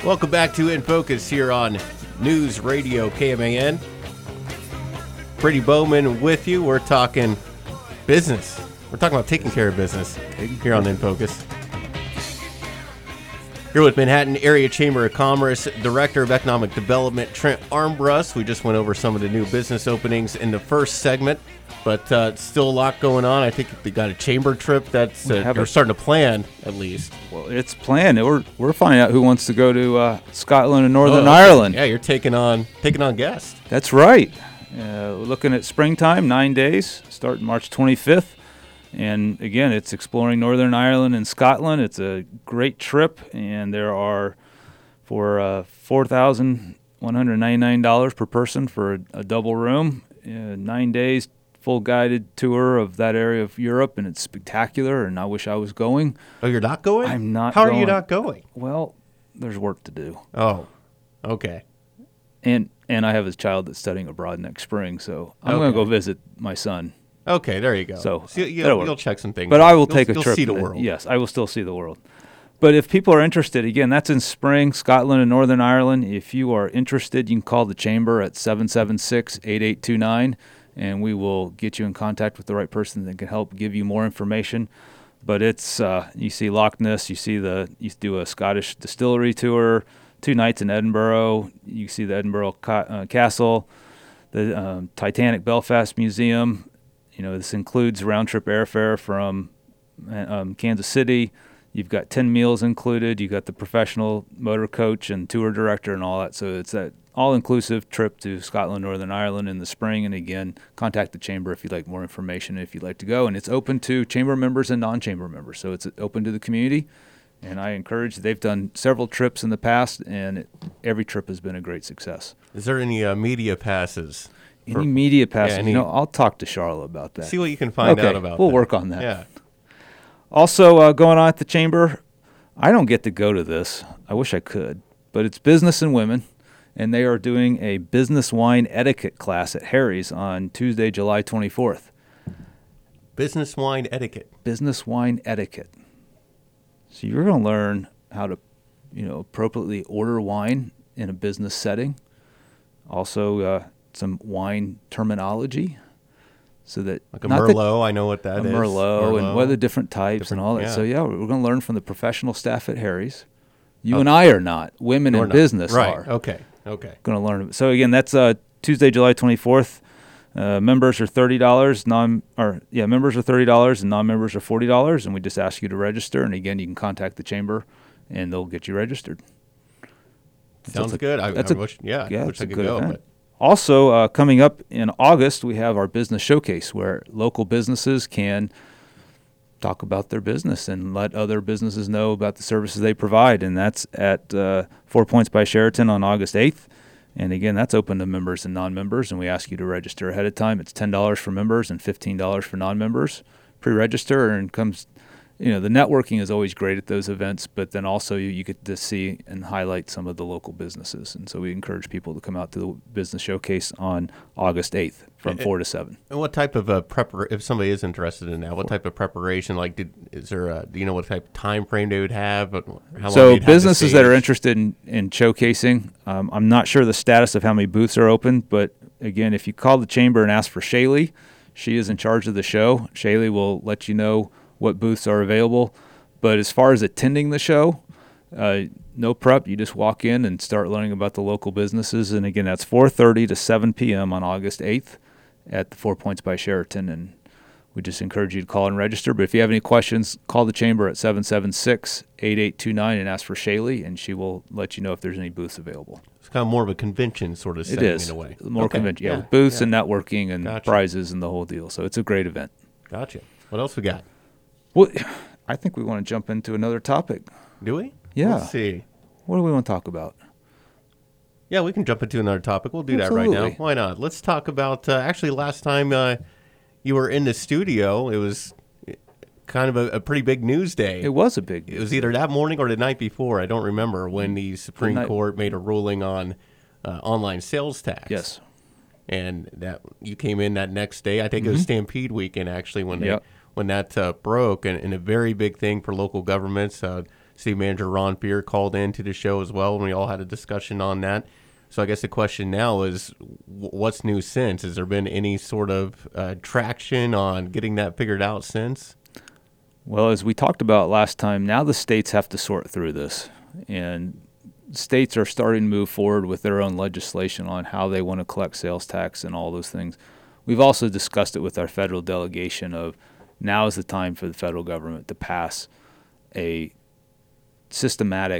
Welcome back to In Focus here on News Radio KMAN. Brady Bowman with you. We're talking business. We're talking about taking care of business here on In Focus. Here with Manhattan Area Chamber of Commerce Director of Economic Development, Trent Armbrust. We just went over some of the new business openings in the first segment, but still a lot going on. I think they got a chamber trip that's you're starting to plan, at least. Well, it's planned. We're finding out who wants to go to Scotland and Northern Ireland. Yeah, you're taking on guests. That's right. We're looking at springtime, 9 days, starting March 25th. And again, it's exploring Northern Ireland and Scotland. It's a great trip, and there are for $4,199 per person for a double room. 9 days, full guided tour of that area of Europe, and it's spectacular. And I wish I was going. Oh, you're not going? I'm not. How going. are you not going? Well, there's work to do. Oh, okay. And I have a child that's studying abroad next spring, so I'm going to go visit my son. Okay, there you go. So you'll check some things. But I will take a trip. You'll see the world. Yes, I will still see the world. But if people are interested, again, that's in spring, Scotland and Northern Ireland. If you are interested, you can call the Chamber at 776-8829, and we will get you in contact with the right person that can help give you more information. But it's you see Loch Ness, you do a Scottish distillery tour, 2 nights in Edinburgh. You see the Edinburgh Castle, the Titanic Belfast Museum. This includes round-trip airfare from Kansas City. You've got 10 meals included. You've got the professional motor coach and tour director and all that. So it's that all-inclusive trip to Scotland, Northern Ireland in the spring. And again, contact the Chamber if you'd like more information, if you'd like to go. And it's open to Chamber members and non-Chamber members. So it's open to the community. And I encourage, they've done several trips in the past, and every trip has been a great success. Is there any media passes? Any media passes? I'll talk to Charlotte about that. See what you can find out about We'll that. work on that. Yeah. Also, going on at the Chamber, I don't get to go to this. I wish I could. But it's Business and Women, and they are doing a business wine etiquette class at Harry's on Tuesday, July 24th. Business wine etiquette. Business wine etiquette. So you're going to learn how to, appropriately order wine in a business setting. Also, some wine terminology, so that like a Merlot, I know what that is. Merlot and what are the different types and all that. Yeah. So we're going to learn from the professional staff at Harry's. You and I are not. Women in business are. Right. Okay. Going to learn. So again, that's Tuesday, July 24th. Members are $30. Members are $30 and non-members are $40. And we just ask you to register. And again, you can contact the Chamber, and they'll get you registered. Sounds good. I wish I could go. But. Also, coming up in August, we have our business showcase where local businesses can talk about their business and let other businesses know about the services they provide. And that's at 4 Points by Sheraton on August 8th. And again, that's open to members and non-members, and we ask you to register ahead of time. It's $10 for members and $15 for non-members. Pre-register, and comes, the networking is always great at those events, but then also you get to see and highlight some of the local businesses. And so we encourage people to come out to the business showcase on August 8th from 4 to 7. And what type of if somebody is interested in that, what type of preparation, do you know what type of time frame they would have? How so businesses that are interested in showcasing, I'm not sure the status of how many booths are open, but again, if you call the Chamber and ask for Shaylee, she is in charge of the show. Shaylee will let you know what booths are available. But as far as attending the show, no prep. You just walk in and start learning about the local businesses. And again, that's 4:30 to 7 p.m. on August 8th at the 4 Points by Sheraton. And we just encourage you to call and register. But if you have any questions, call the Chamber at 776-8829 and ask for Shaylee, and she will let you know if there's any booths available. It's kind of more of a convention sort of setting in a way. More convention, with booths and networking and prizes and the whole deal. So it's a great event. Gotcha. What else we got? Well, I think we want to jump into another topic. Do we? Yeah. Let's see. What do we want to talk about? Yeah, we can jump into another topic. We'll do that right now. Why not? Let's talk about, actually, last time you were in the studio, it was kind of a pretty big news day. It was a big news. It was either that morning or the night before. I don't remember, when the Supreme Court made a ruling on online sales tax. Yes. And that you came in that next day. I think it was Stampede weekend, actually, when that broke, and a very big thing for local governments. City Manager Ron Fear called into the show as well, and we all had a discussion on that. So I guess the question now is, what's new since? Has there been any sort of traction on getting that figured out since? Well, as we talked about last time, now the states have to sort through this. And states are starting to move forward with their own legislation on how they want to collect sales tax and all those things. We've also discussed it with our federal delegation of now is the time for the federal government to pass a systematic,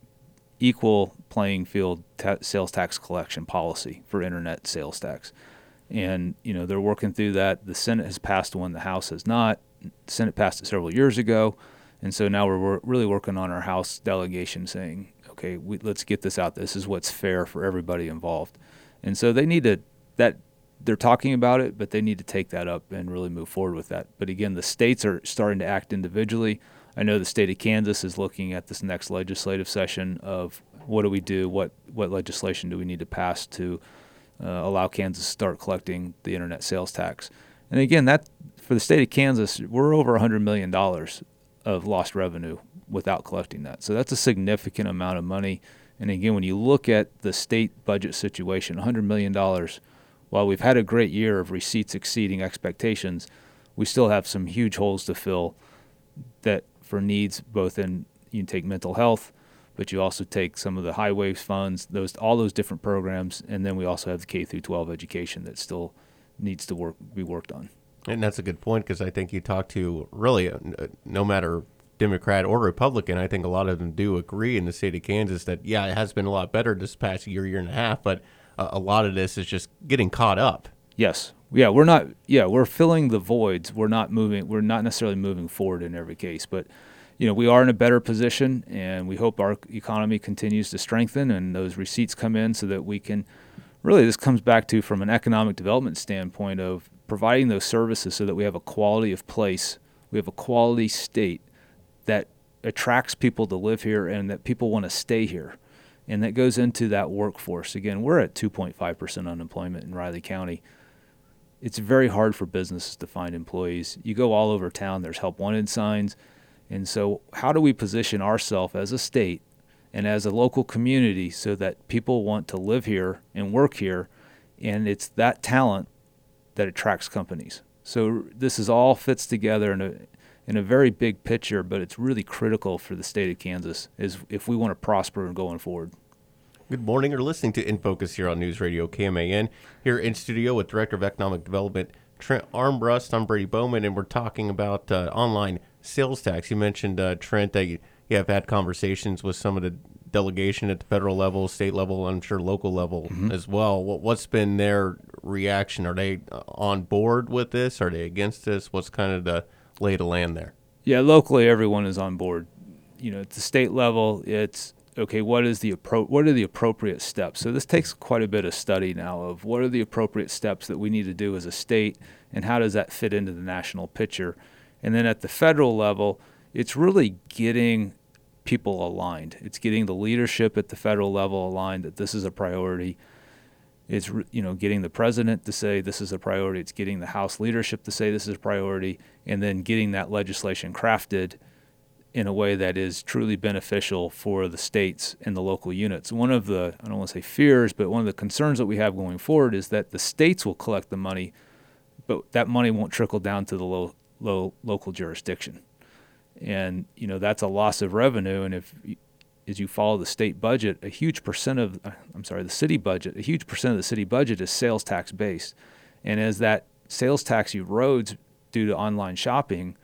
equal playing field sales tax collection policy for internet sales tax. And, they're working through that. The Senate has passed one, the House has not. The Senate passed it several years ago. And so now we're really working on our House delegation saying, okay, let's get this out. This is what's fair for everybody involved. And so they need to, they're talking about it, but they need to take that up and really move forward with that. But again, the states are starting to act individually. I know the state of Kansas is looking at this next legislative session of what do we do, what legislation do we need to pass to allow Kansas to start collecting the internet sales tax. And again, that for the state of Kansas, we're over $100 million of lost revenue without collecting that. So that's a significant amount of money. And again, when you look at the state budget situation, $100 million, while we've had a great year of receipts exceeding expectations, we still have some huge holes to fill that for needs both in, you can take mental health, but you also take some of the highways funds, all those different programs, and then we also have the K through 12 education that still needs to be worked on. And that's a good point, because I think you talk to really no matter Democrat or Republican, I think a lot of them do agree in the state of Kansas that, yeah, it has been a lot better this past year and a half, but a lot of this is just getting caught up. Yes. Yeah, we're filling the voids. We're not necessarily moving forward in every case, but we are in a better position, and we hope our economy continues to strengthen and those receipts come in so that we can really, this comes back to from an economic development standpoint of providing those services so that we have a quality of place, we have a quality state that attracts people to live here and that people want to stay here. And that goes into that workforce. Again, we're at 2.5% unemployment in Riley County. It's very hard for businesses to find employees. You go all over town, there's help wanted signs. And so how do we position ourselves as a state and as a local community so that people want to live here and work here, and it's that talent that attracts companies. So this is all fits together in a very big picture, but it's really critical for the state of Kansas is if we want to prosper and going forward. Good morning. You're listening to In Focus here on News Radio KMAN. Here in studio with Director of Economic Development Trent Armbrust. I'm Brady Bowman, and we're talking about online sales tax. You mentioned, Trent, that you have had conversations with some of the delegation at the federal level, state level, I'm sure local level as well. What's been their reaction? Are they on board with this? Are they against this? What's kind of the lay of the land there? Yeah, locally everyone is on board. At the state level, it's okay. What are the appropriate steps? So this takes quite a bit of study now of what are the appropriate steps that we need to do as a state, and how does that fit into the national picture? And then at the federal level, it's really getting people aligned. It's getting the leadership at the federal level aligned that this is a priority. It's getting the president to say this is a priority. It's getting the House leadership to say this is a priority, and then getting that legislation crafted in a way that is truly beneficial for the states and the local units. One of the, I don't want to say fears, but one of the concerns that we have going forward is that the states will collect the money, but that money won't trickle down to the local jurisdiction. And, that's a loss of revenue. And as you follow the state budget, the city budget, a huge percent of the city budget is sales tax based. And as that sales tax erodes due to online shopping,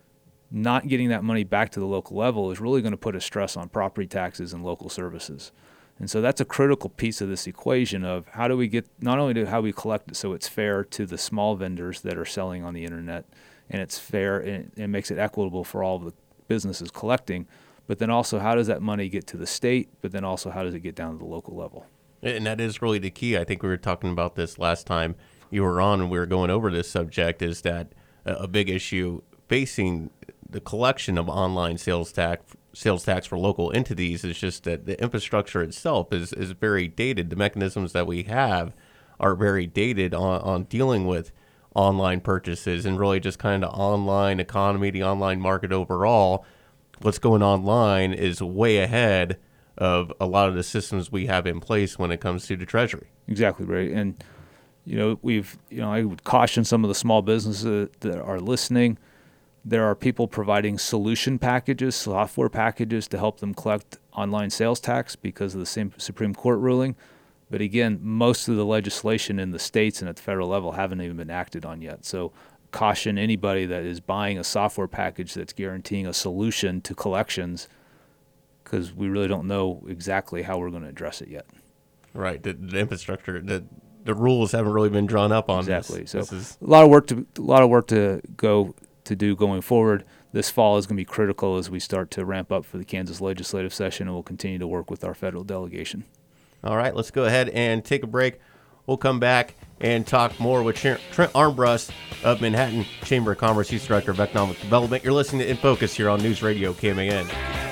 not getting that money back to the local level is really going to put a stress on property taxes and local services. And so that's a critical piece of this equation of how do we get, not only how we collect it so it's fair to the small vendors that are selling on the internet, and it's fair and it makes it equitable for all of the businesses collecting, but then also how does that money get to the state, but then also how does it get down to the local level? And that is really the key. I think we were talking about this last time you were on and we were going over this subject, is that a big issue facing the collection of online sales tax for local entities is just that the infrastructure itself is very dated. The mechanisms that we have are very dated on dealing with online purchases and really just kind of online economy, the online market overall. what's going online is way ahead of a lot of the systems we have in place when it comes to the Treasury. Exactly right. And I would caution some of the small businesses that are listening. There are people providing solution packages, software packages to help them collect online sales tax because of the same Supreme Court ruling. But again, most of the legislation in the states and at the federal level haven't even been acted on yet. So caution anybody that is buying a software package that's guaranteeing a solution to collections, because we really don't know exactly how we're going to address it yet. Right. The infrastructure, the rules haven't really been drawn up on exactly. this. So this is a lot of work to do going forward. This fall is going to be critical as we start to ramp up for the Kansas legislative session, and we'll continue to work with our federal delegation. All right, let's go ahead and take a break. We'll come back and talk more with Trent Armbrust of Manhattan Chamber of Commerce. He's Director of Economic Development. You're listening to In Focus here on News Radio KMAN.